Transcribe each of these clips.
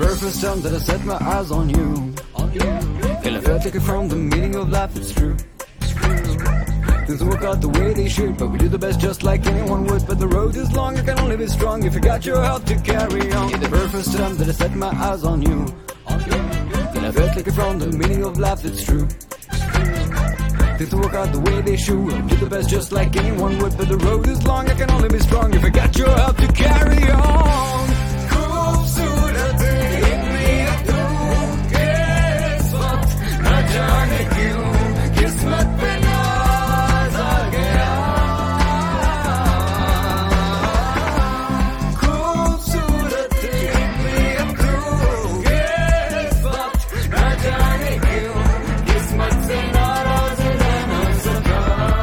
very first time that I set my eyes on you, and I felt like I found the meaning of life, it's true. Things work out the way they should, but we do the best just like anyone would. But the road is long, you can only be strong if you got your health to carry on. The very first time that I set my eyes on you, and I felt like I found the meaning of life, it's true. Things work out the way they should, we do the best just like anyone would. But the road is long, you can only be strong if you got your health to carry on. खूबसूरत इतनी तू किस्मत न जाने क्यों किस्मत पे नाज आ गया. खूबसूरत इतनी तू किस्मत न जाने क्यों किस्मत से नाराज रहना सका.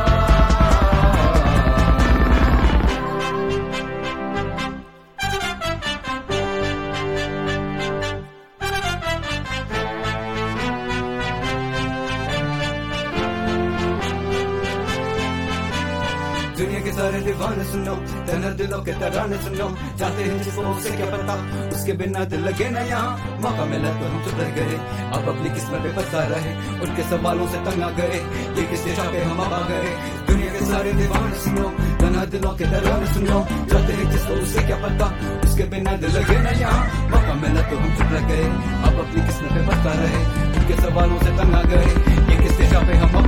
दुनिया के सारे दीवाने सुनो, तन्हा दिलों के तराने सुनो, चाहते हैं जिसको उसे क्या पता, उसके बिना दिल लगे ना यहाँ. मौका मिला तो हम चुप रह गए, अब अपनी किस्मत पे पता रहे, उनके सवालों से तंग आ गए, ये किस दिशा पे हम अब आ गए. दुनिया के सारे दीवाने सुनो, तन्हा दिलों के तराने सुनो, चाहते हैं जिसको उसे क्या पता, उसके बिना दिल लगे ना यहाँ. मौका मिला तो हम चुप रह गए, अब अपनी किस्मत पे पता रहे, उनके सवालों से तंग आ गए, ये किस दिशा पे हम